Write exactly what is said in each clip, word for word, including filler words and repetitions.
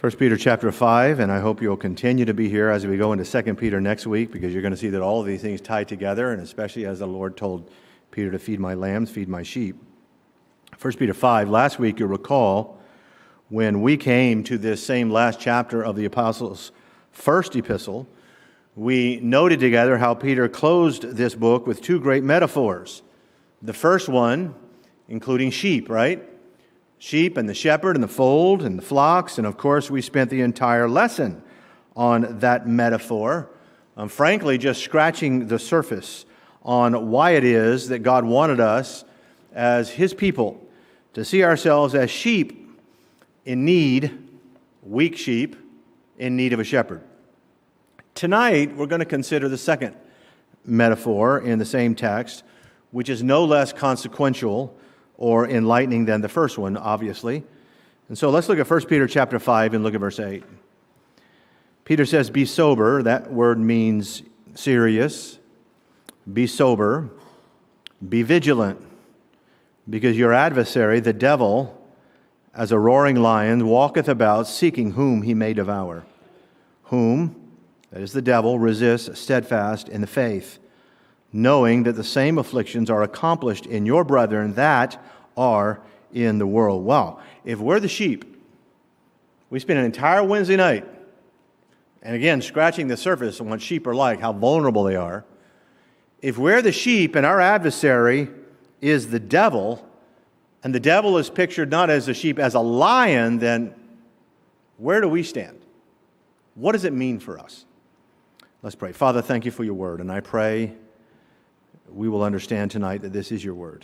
First Peter chapter five, and I hope you'll continue to be here as we go into Second Peter next week, because you're going to see that all of these things tie together, and especially as the Lord told Peter to feed my lambs, feed my sheep. First Peter five, last week you'll recall when we came to this same last chapter of the Apostles' first epistle, we noted together how Peter closed this book with two great metaphors. The first one, including sheep, right? Sheep and the shepherd and the fold and the flocks. And of course, we spent the entire lesson on that metaphor. Um, frankly, just scratching the surface on why it is that God wanted us as His people to see ourselves as sheep in need, weak sheep, in need of a shepherd. Tonight, we're going to consider the second metaphor in the same text, which is no less consequential or enlightening than the first one, obviously. And so let's look at First Peter chapter five and look at verse eight. Peter says, be sober. That word means serious. Be sober. Be vigilant, because your adversary, the devil, as a roaring lion, walketh about, seeking whom he may devour. Whom, that is the devil, resists steadfast in the faith, knowing that the same afflictions are accomplished in your brethren that are in the world. Wow. If we're the sheep, we spend an entire Wednesday night, and again, scratching the surface on what sheep are like, how vulnerable they are. If we're the sheep and our adversary is the devil, and the devil is pictured not as a sheep, as a lion, then where do we stand? What does it mean for us? Let's pray. Father, thank you for your word, and I pray we will understand tonight that this is your word,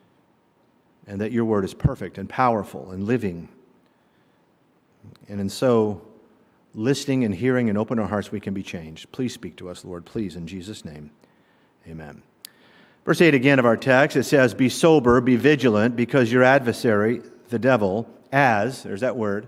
and that your word is perfect and powerful and living. And in so, listening and hearing and open our hearts, we can be changed. Please speak to us, Lord, please, in Jesus' name. Amen. Verse eight again of our text, it says, be sober, be vigilant, because your adversary, the devil, as, there's that word,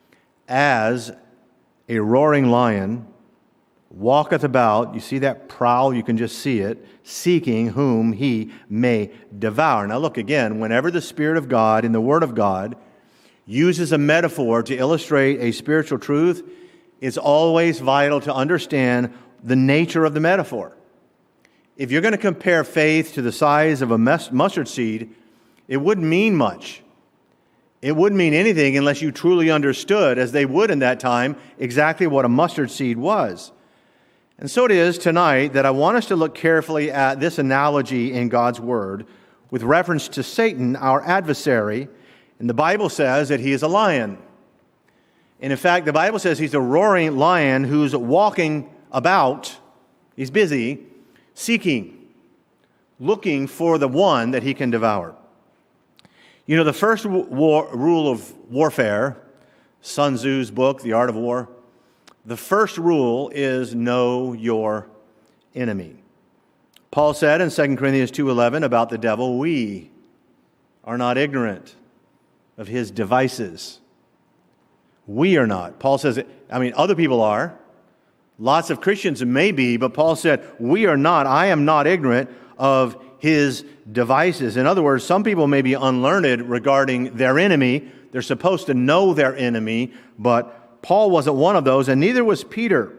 as a roaring lion, walketh about, you see that prowl, you can just see it, seeking whom he may devour. Now look again, whenever the Spirit of God in the Word of God uses a metaphor to illustrate a spiritual truth, it's always vital to understand the nature of the metaphor. If you're going to compare faith to the size of a mustard seed, it wouldn't mean much. It wouldn't mean anything unless you truly understood, as they would in that time, exactly what a mustard seed was. And so it is tonight that I want us to look carefully at this analogy in God's Word with reference to Satan, our adversary. And the Bible says that he is a lion. And in fact, the Bible says he's a roaring lion who's walking about, he's busy, seeking, looking for the one that he can devour. You know, the first war, rule of warfare, Sun Tzu's book, The Art of War, the first rule is know your enemy. Paul said in Second Corinthians two eleven about the devil, we are not ignorant of his devices. We are not. Paul says, I mean, other people are. Lots of Christians may be, but Paul said, we are not. I am not ignorant of his devices. In other words, some people may be unlearned regarding their enemy. They're supposed to know their enemy, but Paul wasn't one of those, and neither was Peter.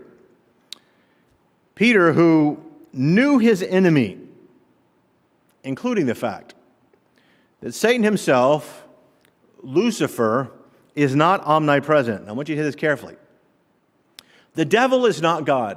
Peter, who knew his enemy, including the fact that Satan himself, Lucifer, is not omnipresent. I want you to hear this carefully. The devil is not God,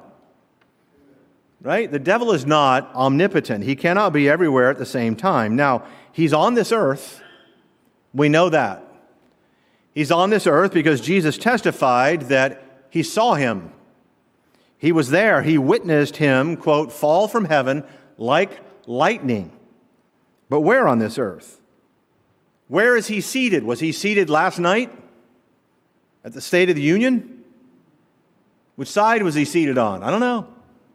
right? The devil is not omnipotent. He cannot be everywhere at the same time. Now, he's on this earth. We know that. He's on this earth because Jesus testified that he saw him. He was there. He witnessed him, quote, fall from heaven like lightning. But where on this earth? Where is he seated? Was he seated last night at the State of the Union? Which side was he seated on? I don't know.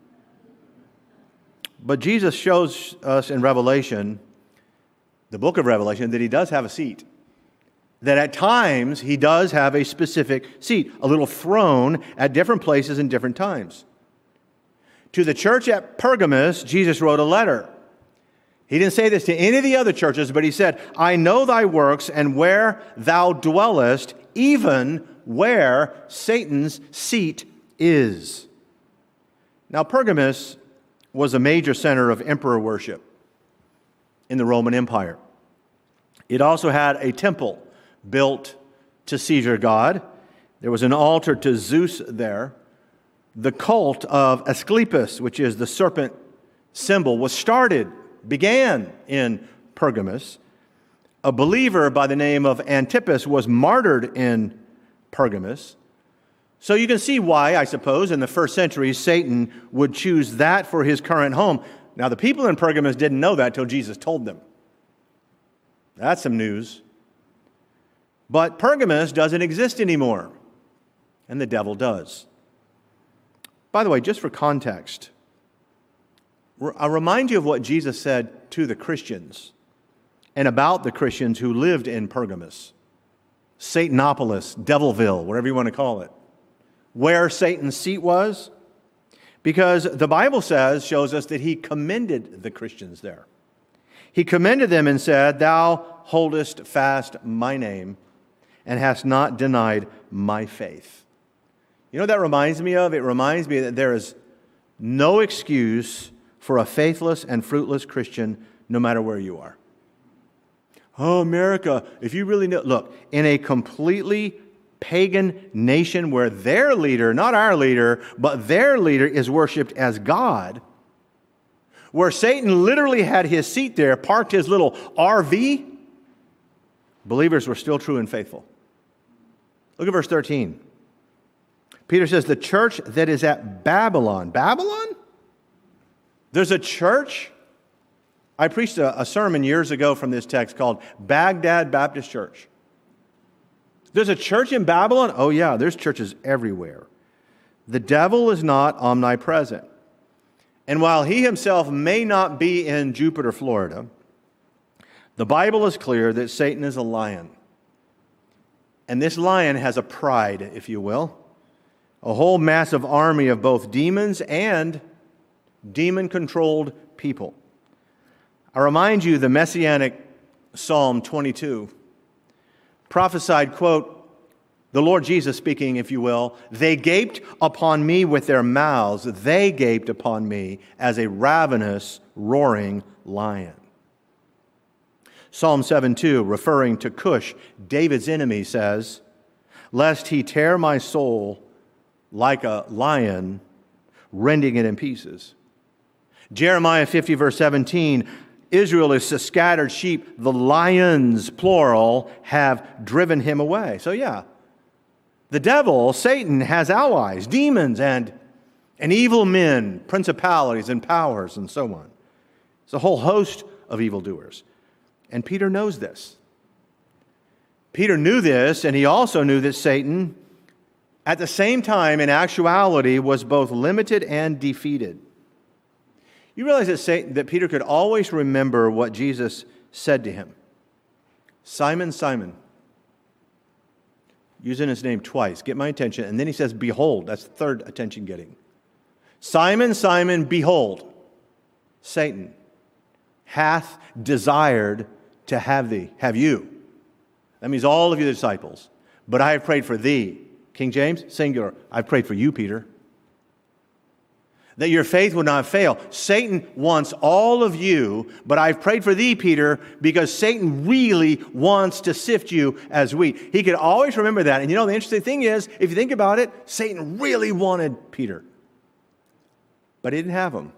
But Jesus shows us in Revelation, the book of Revelation, that he does have a seat. That at times he does have a specific seat, a little throne at different places in different times. To the church at Pergamos, Jesus wrote a letter. He didn't say this to any of the other churches, but he said, I know thy works and where thou dwellest, even where Satan's seat is. Now, Pergamos was a major center of emperor worship in the Roman Empire. It also had a temple built to Caesar God. There was an altar to Zeus there. The cult of Asclepius, which is the serpent symbol, was started, began in Pergamos. A believer by the name of Antipas was martyred in Pergamos. So you can see why, I suppose, in the first century, Satan would choose that for his current home. Now, the people in Pergamos didn't know that until Jesus told them. That's some news. But Pergamos doesn't exist anymore, and the devil does. By the way, just for context, I'll remind you of what Jesus said to the Christians and about the Christians who lived in Pergamos, Satanopolis, Devilville, whatever you want to call it, where Satan's seat was, because the Bible says, shows us that he commended the Christians there. He commended them and said, "Thou holdest fast my name and hast not denied my faith." You know what that reminds me of? It reminds me that there is no excuse for a faithless and fruitless Christian, no matter where you are. Oh, America, if you really know, look, in a completely pagan nation where their leader, not our leader, but their leader is worshiped as God, where Satan literally had his seat there, parked his little R V, believers were still true and faithful. Look at verse thirteen. Peter says, the church that is at Babylon. Babylon? There's a church? I preached a, a sermon years ago from this text called Baghdad Baptist Church. There's a church in Babylon? Oh yeah, there's churches everywhere. The devil is not omnipresent. And while he himself may not be in Jupiter, Florida, the Bible is clear that Satan is a lion. And this lion has a pride, if you will. A whole massive army of both demons and demon-controlled people. I remind you the messianic Psalm twenty-two prophesied, quote, the Lord Jesus speaking, if you will, "They gaped upon me with their mouths. They gaped upon me as a ravenous, roaring lion." Psalm seven two, referring to Cush, David's enemy, says, "Lest he tear my soul like a lion, rending it in pieces." Jeremiah fifty, verse seventeen, Israel is a scattered sheep. The lions, plural, have driven him away. So yeah, the devil, Satan, has allies, demons, and, and evil men, principalities and powers, and so on. It's a whole host of evildoers. And Peter knows this. Peter knew this, and he also knew that Satan, at the same time, in actuality, was both limited and defeated. You realize that Satan, that Peter could always remember what Jesus said to him. "Simon, Simon," using his name twice, get my attention. And then he says, "Behold," that's the third attention getting. "Simon, Simon, behold, Satan hath desired to have thee," have you. That means all of you, the disciples. "But I have prayed for thee." King James, singular. "I've prayed for you, Peter, that your faith would not fail." Satan wants all of you, but I've prayed for thee, Peter, because Satan really wants to sift you as wheat. He could always remember that. And you know, the interesting thing is, if you think about it, Satan really wanted Peter, but he didn't have him.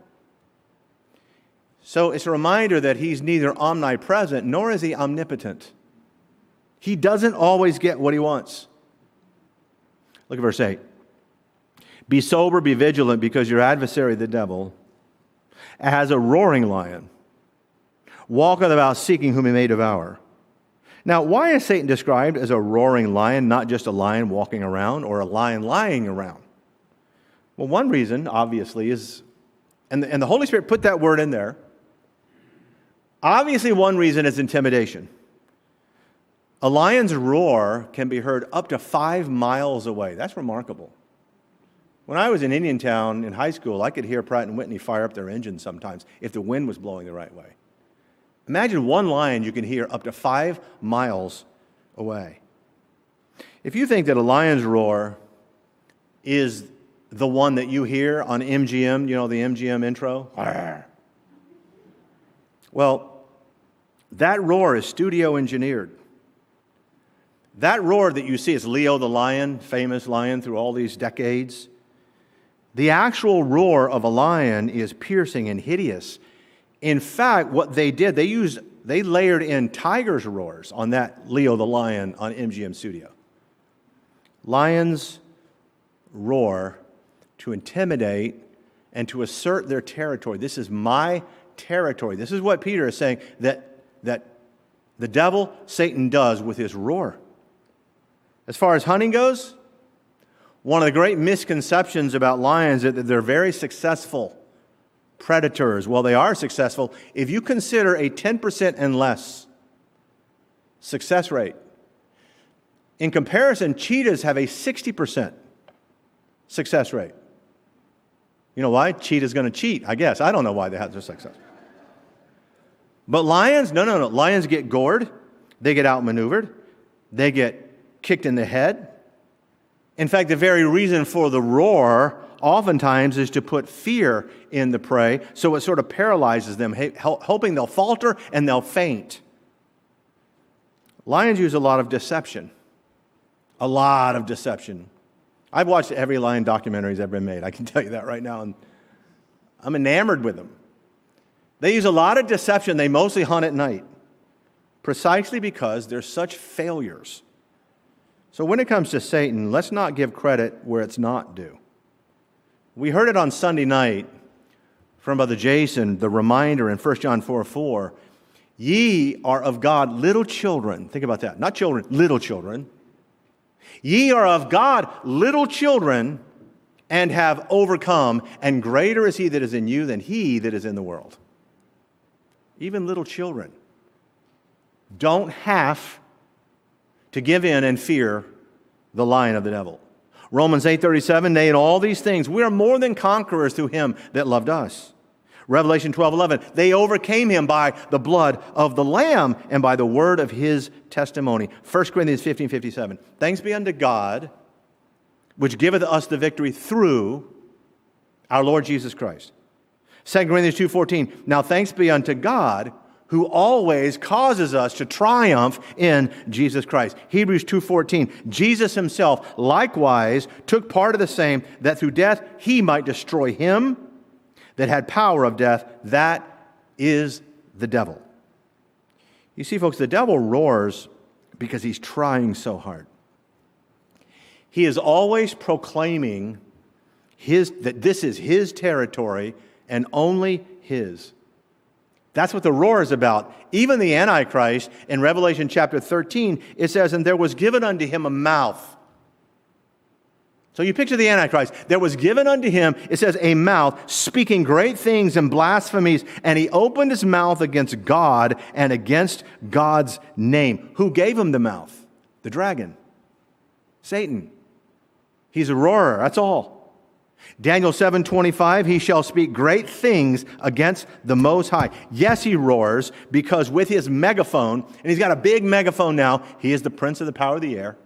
So it's a reminder that he's neither omnipresent nor is he omnipotent. He doesn't always get what he wants. Look at verse eight. "Be sober, be vigilant, because your adversary, the devil, as a roaring lion, walketh about seeking whom he may devour." Now, why is Satan described as a roaring lion, not just a lion walking around or a lion lying around? Well, one reason, obviously, is, and the, and the Holy Spirit put that word in there, obviously one reason is intimidation. A lion's roar can be heard up to five miles away. That's remarkable. When I was in Indiantown in high school, I could hear Pratt and Whitney fire up their engines sometimes if the wind was blowing the right way. Imagine one lion you can hear up to five miles away. If you think that a lion's roar is the one that you hear on M G M, you know, the M G M intro, well, that roar is studio engineered. That roar that you see is Leo the lion, famous lion through all these decades. The actual roar of a lion is piercing and hideous. In fact, what they did, they used, they layered in tiger's roars on that Leo the lion on M G M Studio. Lions roar to intimidate and to assert their territory. This is my territory. This is what Peter is saying that, that the devil, Satan, does with his roar. As far as hunting goes, one of the great misconceptions about lions is that they're very successful predators. Well, they are successful if you consider a ten percent and less success rate. In comparison, cheetahs have a sixty percent success rate. You know why? Cheetah's going to cheat, I guess. I don't know why they have their success. But lions, no, no, no. Lions get gored. They get outmaneuvered. They get kicked in the head. In fact, the very reason for the roar oftentimes is to put fear in the prey, so it sort of paralyzes them, hoping they'll falter and they'll faint. Lions use a lot of deception. A lot of deception. I've watched every lion documentary that's ever been made. I can tell you that right now. And I'm enamored with them. They use a lot of deception. They mostly hunt at night, precisely because they're such failures. So when it comes to Satan, let's not give credit where it's not due. We heard it on Sunday night from Brother Jason, the reminder in First John four four. Ye are of God little children. Think about that. Not children, little children. Ye are of God little children and have overcome, and greater is he that is in you than he that is in the world. Even little children don't have to give in and fear the lion of the devil. Romans eight thirty-seven, nay, in all these things, we are more than conquerors through him that loved us. Revelation twelve eleven, they overcame him by the blood of the Lamb and by the word of his testimony. First Corinthians fifteen fifty-seven, thanks be unto God, which giveth us the victory through our Lord Jesus Christ. Second Corinthians two fourteen, now thanks be unto God, who always causes us to triumph in Jesus Christ. Hebrews two fourteen, Jesus himself likewise took part of the same, that through death he might destroy him that had power of death, that is the devil. You see, folks, the devil roars because he's trying so hard. He is always proclaiming his, that this is his territory and only his. That's what the roar is about. Even the Antichrist, in Revelation chapter thirteen, it says, and there was given unto him a mouth. So you picture the Antichrist. There was given unto him, it says, a mouth, speaking great things and blasphemies, and he opened his mouth against God and against God's name. Who gave him the mouth? The dragon. Satan. He's a roarer, that's all. Daniel seven twenty-five, he shall speak great things against the Most High. Yes, he roars, because with his megaphone, and he's got a big megaphone now, he is the prince of the power of the air.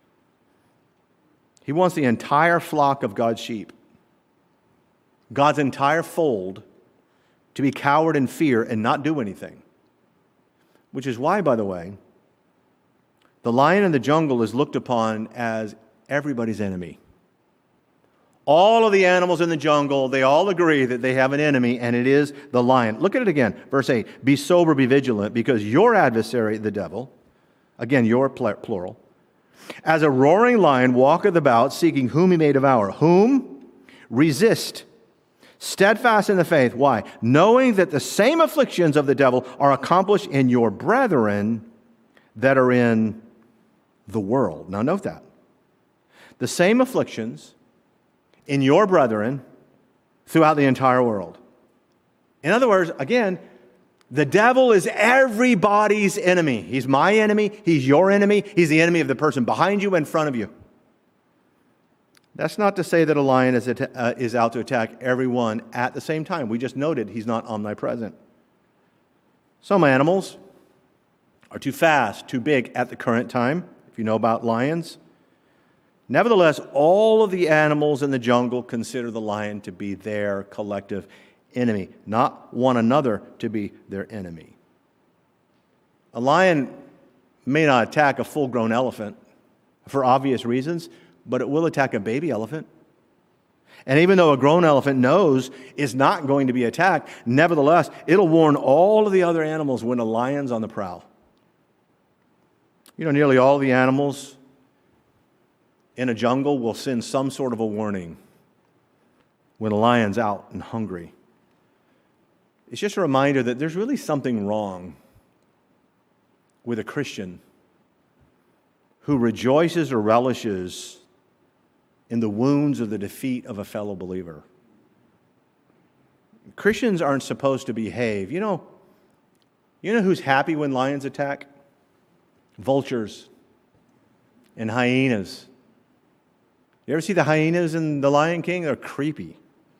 He wants the entire flock of God's sheep, God's entire fold, to be cowered in fear and not do anything. Which is why, by the way, the lion in the jungle is looked upon as everybody's enemy. All of the animals in the jungle, they all agree that they have an enemy, and it is the lion. Look at it again, verse eight. Be sober, be vigilant, because your adversary, the devil, again, your plural, as a roaring lion walketh about, seeking whom he may devour. Whom? Resist. Steadfast in the faith. Why? Knowing that the same afflictions of the devil are accomplished in your brethren that are in the world. Now note that. The same afflictions in your brethren throughout the entire world. In other words, again, the devil is everybody's enemy. He's my enemy. He's your enemy. He's the enemy of the person behind you, in front of you. That's not to say that a lion is, uh, is out to attack everyone at the same time. We just noted he's not omnipresent. Some animals are too fast, too big at the current time. If you know about lions, Nevertheless, all of the animals in the jungle consider the lion to be their collective enemy, not one another to be their enemy. A lion may not attack a full-grown elephant for obvious reasons, but it will attack a baby elephant. And even though a grown elephant knows it's not going to be attacked, nevertheless, it'll warn all of the other animals when a lion's on the prowl. You know, nearly all the animals in a jungle will send some sort of a warning when a lion's out and hungry. It's just a reminder that there's really something wrong with a Christian who rejoices or relishes in the wounds of the defeat of a fellow believer. Christians aren't supposed to behave. You know, you know who's happy when lions attack? Vultures and hyenas. You ever see the hyenas in The Lion King? They're creepy.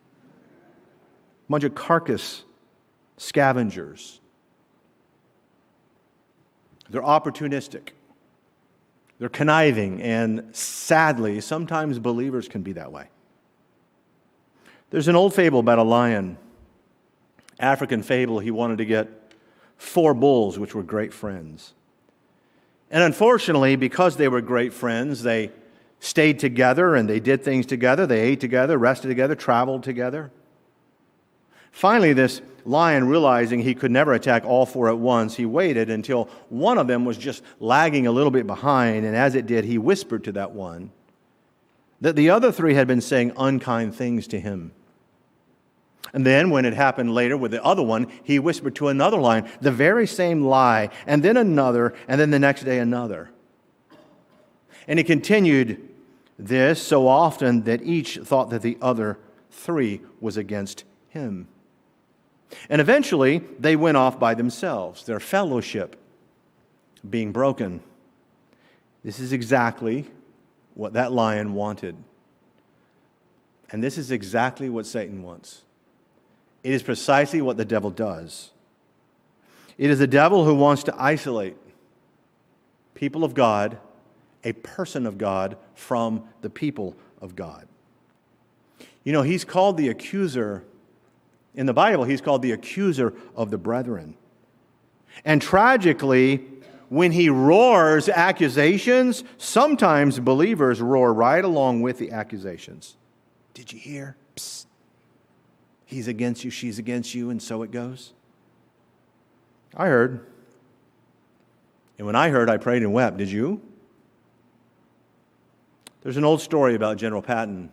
A bunch of carcass scavengers. They're opportunistic. They're conniving, and sadly, sometimes believers can be that way. There's an old fable about a lion, African fable. He wanted to get four bulls, which were great friends. And unfortunately, because they were great friends, they stayed together and they did things together. They ate together, rested together, traveled together. Finally, this lion, realizing he could never attack all four at once, he waited until one of them was just lagging a little bit behind, and as it did, he whispered to that one that the other three had been saying unkind things to him. And then, when it happened later with the other one, he whispered to another lion the very same lie, and then another, and then the next day another. And he continued this so often that each thought that the other three was against him. And eventually, they went off by themselves, their fellowship being broken. This is exactly what that lion wanted. And this is exactly what Satan wants. It is precisely what the devil does. It is the devil who wants to isolate people of God, a person of God, from the people of God. You know, he's called the accuser. In the Bible, he's called the accuser of the brethren. And tragically, when he roars accusations, sometimes believers roar right along with the accusations. Did you hear? Psst. He's against you, she's against you, and so it goes. I heard. And when I heard, I prayed and wept. Did you? There's an old story about General Patton.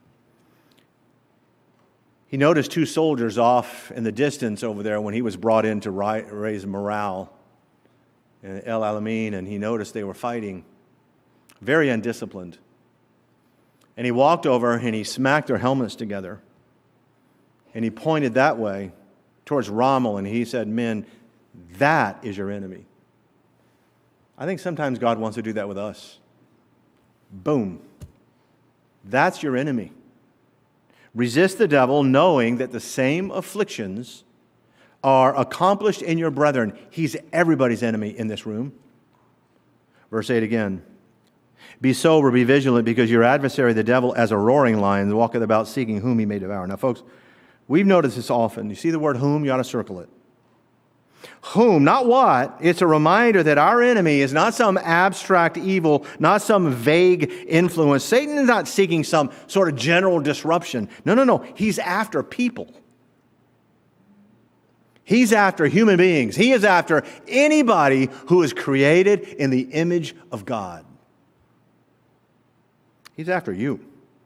He noticed two soldiers off in the distance over there when he was brought in to raise morale in El Alamein, and he noticed they were fighting, very undisciplined. And he walked over and he smacked their helmets together. And he pointed that way towards Rommel, and he said, "Men, that is your enemy." I think sometimes God wants to do that with us. Boom. That's your enemy. Resist the devil, knowing that the same afflictions are accomplished in your brethren. He's everybody's enemy in this room. Verse eight again. Be sober, be vigilant, because your adversary, the devil, as a roaring lion, walketh about seeking whom he may devour. Now, folks, we've noticed this often. You see the word whom, you ought to circle it. Whom, not what. It's a reminder that our enemy is not some abstract evil, not some vague influence. Satan is not seeking some sort of general disruption. No, no, no. He's after people. He's after human beings. He is after anybody who is created in the image of God. He's after you.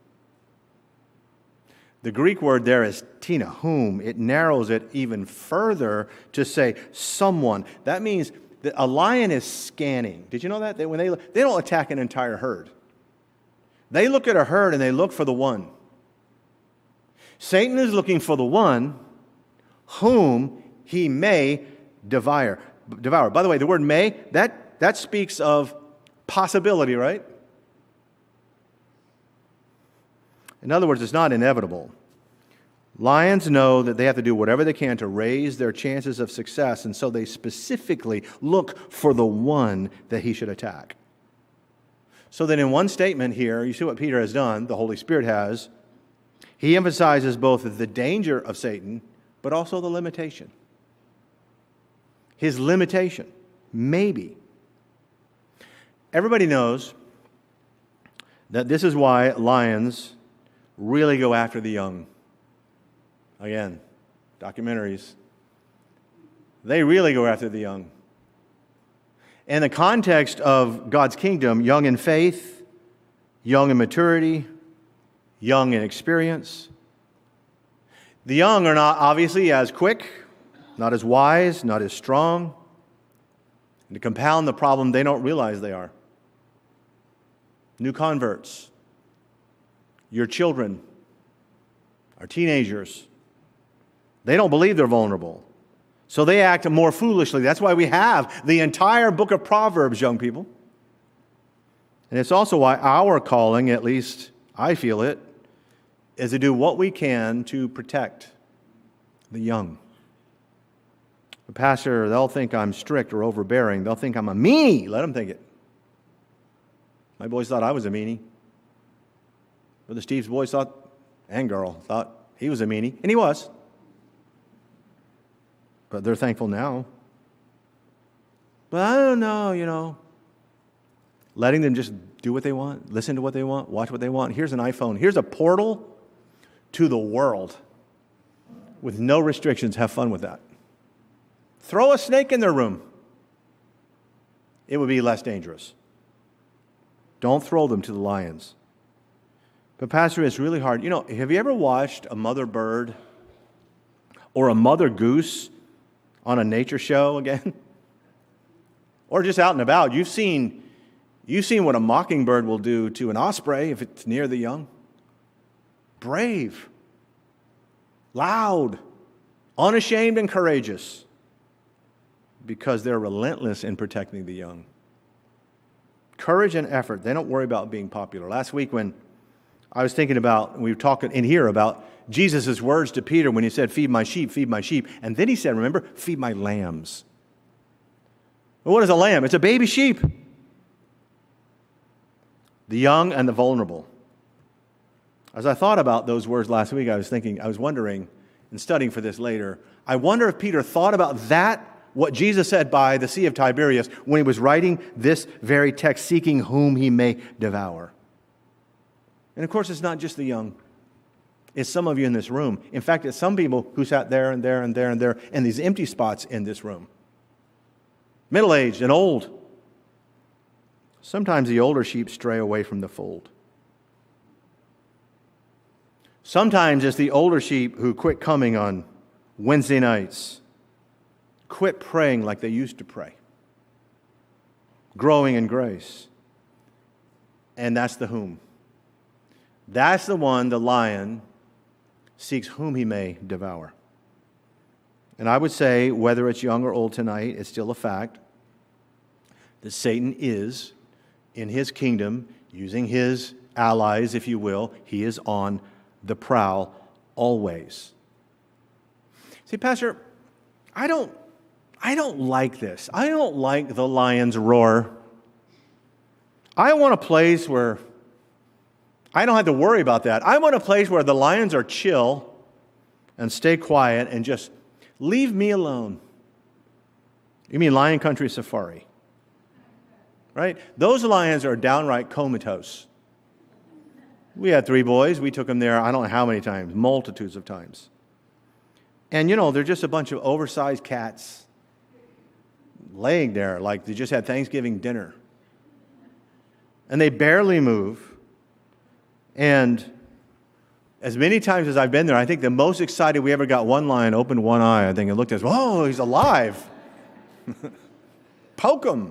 The Greek word there is tina, whom. It narrows it even further to say someone. That means that a lion is scanning. Did you know that? That when they, they don't attack an entire herd. They look at a herd and they look for the one. Satan is looking for the one whom he may devour. Devour. By the way, the word may, that, that speaks of possibility, right? In other words, it's not inevitable. Lions know that they have to do whatever they can to raise their chances of success, and so they specifically look for the one that he should attack. So that in one statement here, you see what Peter has done, the Holy Spirit has, he emphasizes both the danger of Satan, but also the limitation. His limitation, maybe. Everybody knows that this is why lions really go after the young. Again, documentaries. They really go after the young. In the context of God's kingdom, young in faith, young in maturity, young in experience. The young are not obviously as quick, not as wise, not as strong. And to compound the problem, they don't realize they are. New converts, your children, our teenagers, they don't believe they're vulnerable. So they act more foolishly. That's why we have the entire book of Proverbs, young people. And it's also why our calling, at least I feel it, is to do what we can to protect the young. The pastor, they'll think I'm strict or overbearing. They'll think I'm a meanie. Let them think it. My boys thought I was a meanie. Brother Steve's boys thought, and girl, thought he was a meanie. And he was. But they're thankful now. But I don't know, you know. Letting them just do what they want, listen to what they want, watch what they want. Here's an iPhone. Here's a portal to the world with no restrictions. Have fun with that. Throw a snake in their room. It would be less dangerous. Don't throw them to the lions. But Pastor, it's really hard. You know, have you ever watched a mother bird or a mother goose on a nature show again? Or just out and about? You've seen, you've seen what a mockingbird will do to an osprey if it's near the young. Brave, loud, unashamed and courageous, because they're relentless in protecting the young. Courage and effort. They don't worry about being popular. Last week when I was thinking about, we were talking in here about Jesus' words to Peter when he said, feed my sheep, feed my sheep. And then he said, remember, feed my lambs. Well, what is a lamb? It's a baby sheep. The young and the vulnerable. As I thought about those words last week, I was thinking, I was wondering, and studying for this later, I wonder if Peter thought about that, what Jesus said by the Sea of Tiberias when he was writing this very text, seeking whom he may devour. And of course, it's not just the young. It's some of you in this room. In fact, it's some people who sat there and there and there and there in these empty spots in this room. Middle-aged and old. Sometimes the older sheep stray away from the fold. Sometimes it's the older sheep who quit coming on Wednesday nights, quit praying like they used to pray, growing in grace. And that's the whom. That's the one the lion seeks whom he may devour. And I would say, whether it's young or old tonight, it's still a fact that Satan is, in his kingdom, using his allies, if you will, he is on the prowl always. See, Pastor, I don't, I don't like this. I don't like the lion's roar. I want a place where I don't have to worry about that. I want a place where the lions are chill and stay quiet and just leave me alone. You mean Lion Country Safari? Right? Those lions are downright comatose. We had three boys. We took them there, I don't know how many times, multitudes of times. And, you know, they're just a bunch of oversized cats laying there like they just had Thanksgiving dinner. And they barely move. And as many times as I've been there, I think the most excited we ever got one lion opened one eye, I think, and looked at us, oh, he's alive. Poke him.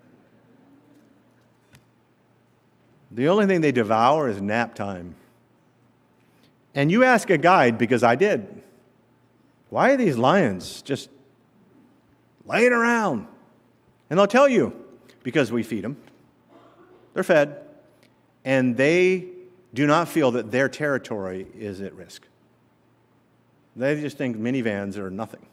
The only thing they devour is nap time. And you ask a guide, because I did, why are these lions just laying around? And they'll tell you, because we feed them. They're fed. And they do not feel that their territory is at risk. They just think minivans are nothing.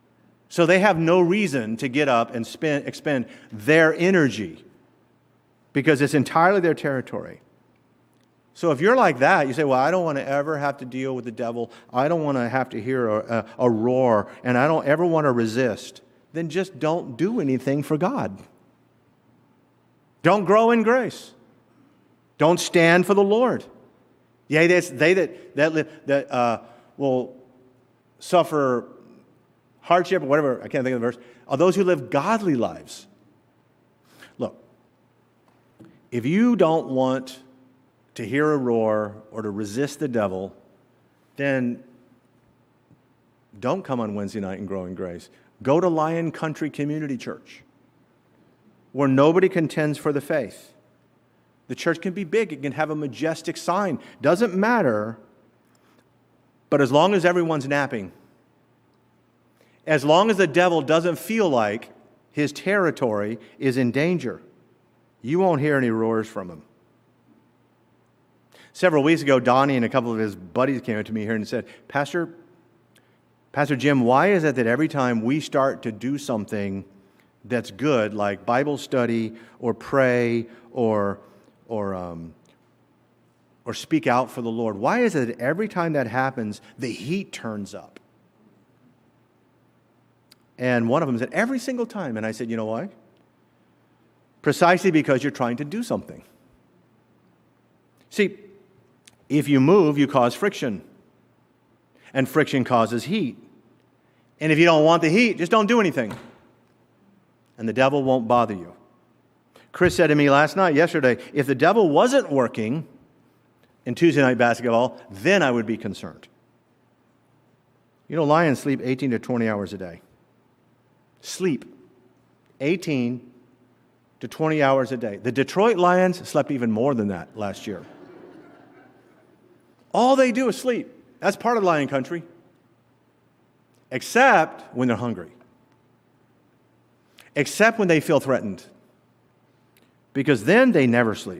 So they have no reason to get up and spend, expend their energy because it's entirely their territory. So if you're like that, you say, well, I don't want to ever have to deal with the devil. I don't want to have to hear a, a, a roar, and I don't ever want to resist. Then just don't do anything for God. Don't grow in grace. Don't stand for the Lord. Yea, that's they that that that uh, will suffer hardship or whatever, I can't think of the verse, are those who live godly lives. Look, if you don't want to hear a roar or to resist the devil, then don't come on Wednesday night and grow in grace. Go to Lion Country Community Church, where nobody contends for the faith. The church can be big. It can have a majestic sign. Doesn't matter. But as long as everyone's napping, as long as the devil doesn't feel like his territory is in danger, you won't hear any roars from him. Several weeks ago, Donnie and a couple of his buddies came up to me here and said, Pastor, Pastor Jim, why is it that every time we start to do something that's good, like Bible study or pray or or um, or speak out for the Lord, why is it that every time that happens, the heat turns up? And one of them said, every single time. And I said, you know why? Precisely because you're trying to do something. See, if you move, you cause friction. And friction causes heat. And if you don't want the heat, just don't do anything. And the devil won't bother you. Chris said to me last night, yesterday, if the devil wasn't working in Tuesday night basketball, then I would be concerned. You know, lions sleep eighteen to twenty hours a day. Sleep. eighteen to twenty hours a day. The Detroit Lions slept even more than that last year. All they do is sleep. That's part of Lion Country. Except when they're hungry. Except when they feel threatened. Because then they never sleep.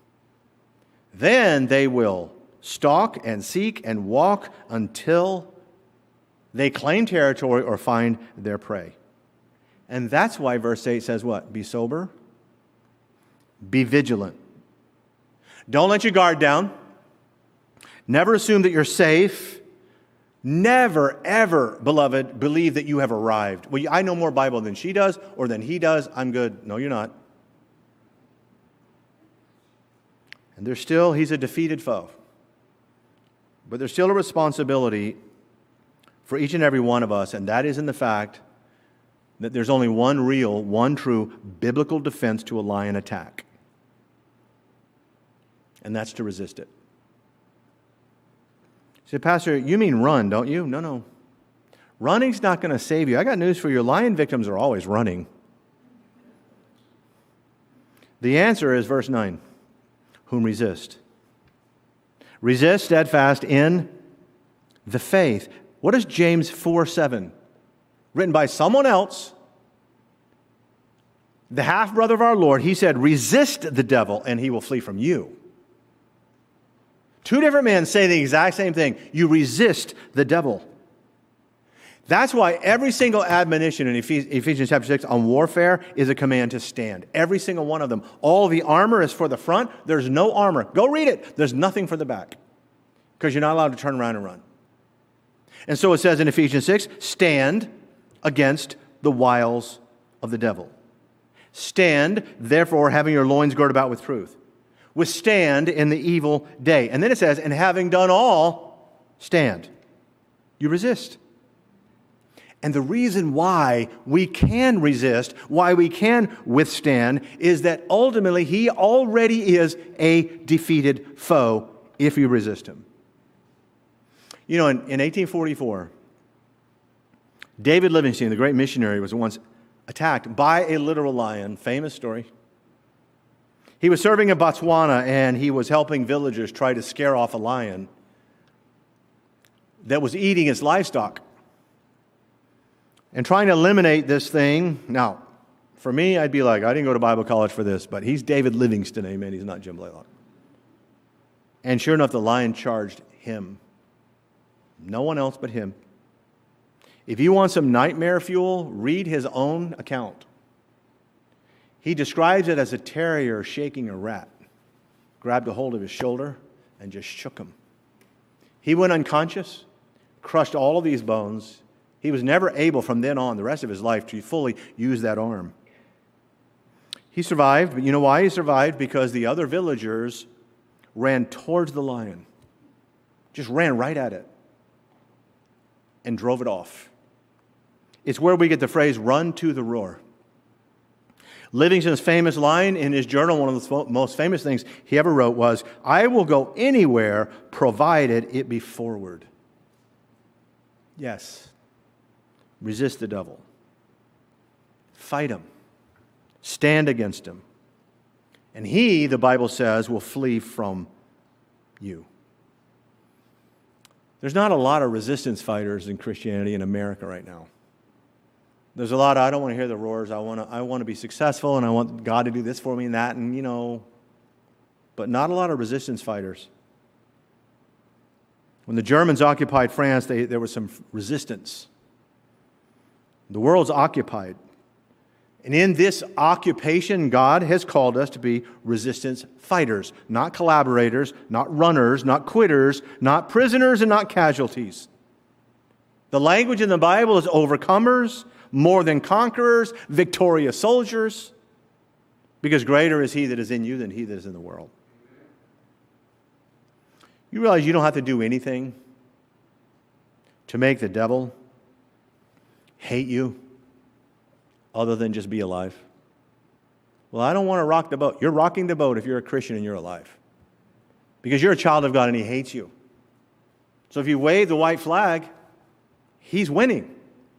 Then they will stalk and seek and walk until they claim territory or find their prey. And that's why verse eight says what? Be sober. Be vigilant. Don't let your guard down. Never assume that you're safe. Never, ever, beloved, believe that you have arrived. Well, I know more Bible than she does or than he does. I'm good. No, you're not. And there's still, he's a defeated foe. But there's still a responsibility for each and every one of us, and that is in the fact that there's only one real, one true biblical defense to a lion attack. And that's to resist it. You say, Pastor, you mean run, don't you? No, no. Running's not going to save you. I got news for you. Lion victims are always running. The answer is verse nine. Whom resist. Resist steadfast in the faith. What is James four seven? Written by someone else, the half-brother of our Lord. He said, resist the devil and he will flee from you. Two different men say the exact same thing. You resist the devil. That's why every single admonition in Ephesians chapter six on warfare is a command to stand. Every single one of them. All the armor is for the front. There's no armor. Go read it. There's nothing for the back. Because you're not allowed to turn around and run. And so it says in Ephesians six, stand against the wiles of the devil. Stand, therefore, having your loins girded about with truth. Withstand in the evil day. And then it says, and having done all, stand. You resist. And the reason why we can resist, why we can withstand, is that ultimately he already is a defeated foe if you resist him. You know, in, in eighteen forty-four, David Livingstone, the great missionary, was once attacked by a literal lion. Famous story. He was serving in Botswana, and he was helping villagers try to scare off a lion that was eating his livestock. And trying to eliminate this thing. Now, for me, I'd be like, I didn't go to Bible college for this, but he's David Livingstone, amen. He's not Jim Blaylock. And sure enough, the lion charged him. No one else but him. If you want some nightmare fuel, read his own account. He describes it as a terrier shaking a rat. Grabbed a hold of his shoulder and just shook him. He went unconscious, crushed all of these bones. He was never able from then on, the rest of his life, to fully use that arm. He survived, but you know why he survived? Because the other villagers ran towards the lion, just ran right at it, and drove it off. It's where we get the phrase, run to the roar. Livingston's famous line in his journal, one of the most famous things he ever wrote was, I will go anywhere provided it be forward. Yes, resist the devil. Fight him. Stand against him. And he, the Bible says, will flee from you. There's not a lot of resistance fighters in Christianity in America right now. There's a lot of, I don't want to hear the roars. I want to, I want to be successful, and I want God to do this for me and that, and you know, but not a lot of resistance fighters. When the Germans occupied France, they, there was some resistance. The world's occupied. And in this occupation, God has called us to be resistance fighters, not collaborators, not runners, not quitters, not prisoners, and not casualties. The language in the Bible is overcomers, more than conquerors, victorious soldiers, because greater is He that is in you than he that is in the world. You realize you don't have to do anything to make the devil hate you other than just be alive? Well, I don't want to rock the boat. You're rocking the boat if you're a Christian and you're alive, because you're a child of God and He hates you. So if you wave the white flag, He's winning.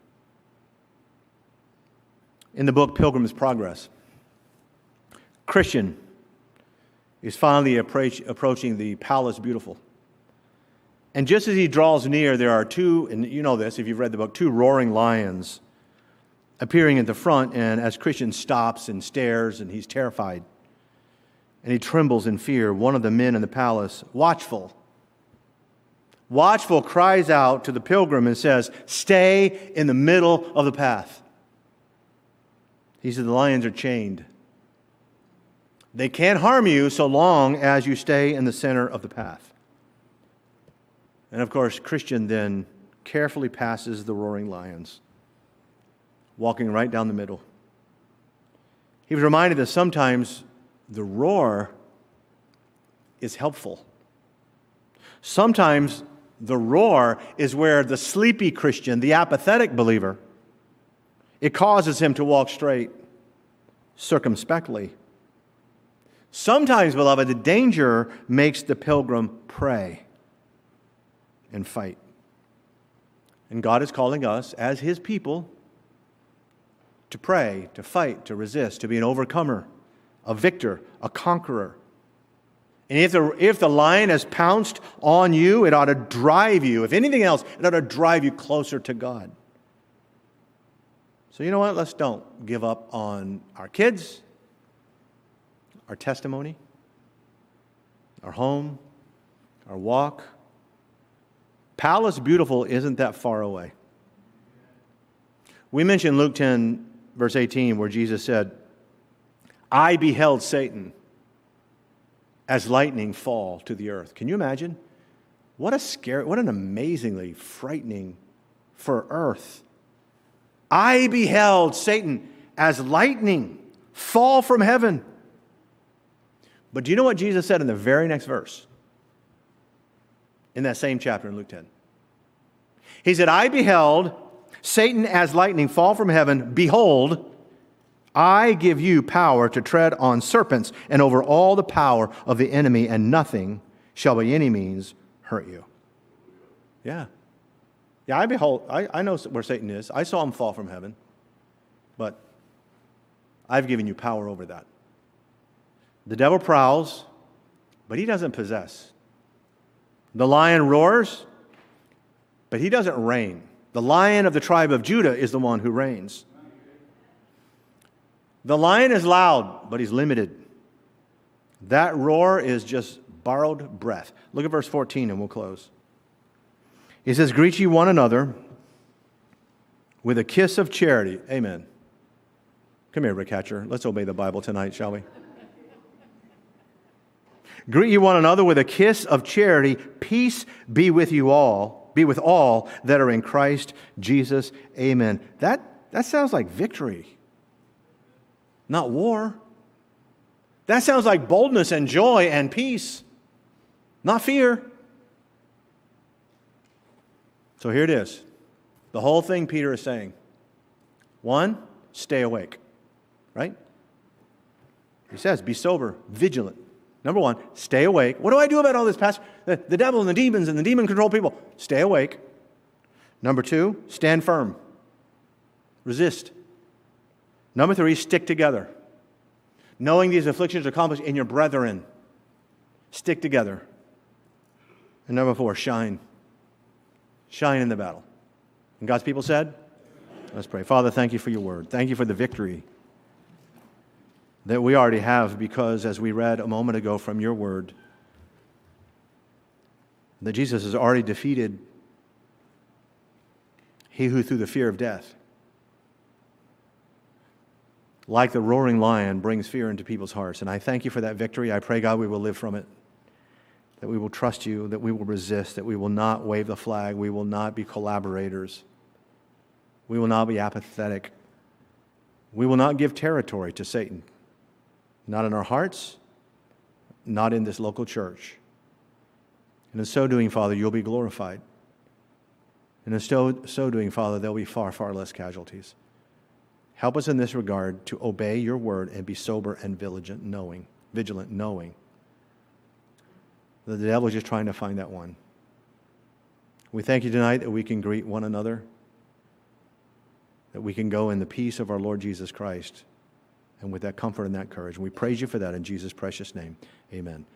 In the book Pilgrim's Progress, Christian is finally approach, approaching the Palace Beautiful. And just as he draws near, there are two, and you know this if you've read the book, two roaring lions appearing at the front. And as Christian stops and stares, and he's terrified, and he trembles in fear, one of the men in the palace, watchful, watchful, cries out to the pilgrim and says, stay in the middle of the path. He said, the lions are chained. They can't harm you so long as you stay in the center of the path. And of course, Christian then carefully passes the roaring lions, walking right down the middle. He was reminded that sometimes the roar is helpful. Sometimes the roar is where the sleepy Christian, the apathetic believer, it causes him to walk straight, circumspectly. Sometimes, beloved, the danger makes the pilgrim pray and fight. And God is calling us, as His people, to pray, to fight, to resist, to be an overcomer, a victor, a conqueror. And if the, if the lion has pounced on you, it ought to drive you. If anything else, it ought to drive you closer to God. So you know what? Let's don't give up on our kids, our testimony, our home, our walk. Palace Beautiful isn't that far away. We mentioned Luke ten, verse eighteen, where Jesus said, I beheld Satan as lightning fall to the earth. Can you imagine? What a scary, what an amazingly frightening for earth. I beheld Satan as lightning fall from heaven. But do you know what Jesus said in the very next verse? In that same chapter in Luke ten. He said, I beheld Satan as lightning fall from heaven. Behold, I give you power to tread on serpents and over all the power of the enemy, and nothing shall by any means hurt you. Yeah. Yeah, I behold, I, I know where Satan is. I saw him fall from heaven. But I've given you power over that. The devil prowls, but he doesn't possess. The lion roars, but he doesn't reign. The Lion of the tribe of Judah is the one who reigns. The lion is loud, but he's limited. That roar is just borrowed breath. Look at verse fourteen and we'll close. He says, greet ye one another with a kiss of charity. Amen. Come here, Rick Hatcher. Let's obey the Bible tonight, shall we? Greet you one another with a kiss of charity. Peace be with you all, be with all that are in Christ Jesus. Amen. That, that sounds like victory, not war. That sounds like boldness and joy and peace, not fear. So here it is. The whole thing Peter is saying. One, stay awake, right? He says, be sober, vigilant. Number one, stay awake. What do I do about all this, Pastor? The, the devil and the demons and the demon-controlled people. Stay awake. Number two, stand firm. Resist. Number three, stick together. Knowing these afflictions are accomplished in your brethren. Stick together. And number four, shine. Shine in the battle. And God's people said, let's pray. Father, thank you for your word. Thank you for the victory that we already have, because as we read a moment ago from your word, that Jesus has already defeated he who through the fear of death, like the roaring lion, brings fear into people's hearts. And I thank you for that victory. I pray, God, we will live from it, that we will trust you, that we will resist, that we will not wave the flag, we will not be collaborators, we will not be apathetic, we will not give territory to Satan. Not in our hearts, not in this local church. And in so doing, Father, you'll be glorified. And in so, so doing, Father, there'll be far, far less casualties. Help us in this regard to obey your word and be sober and vigilant, knowing, vigilant, knowing that the devil is just trying to find that one. We thank you tonight that we can greet one another, that we can go in the peace of our Lord Jesus Christ, and with that comfort and that courage. And we praise you for that in Jesus' precious name. Amen.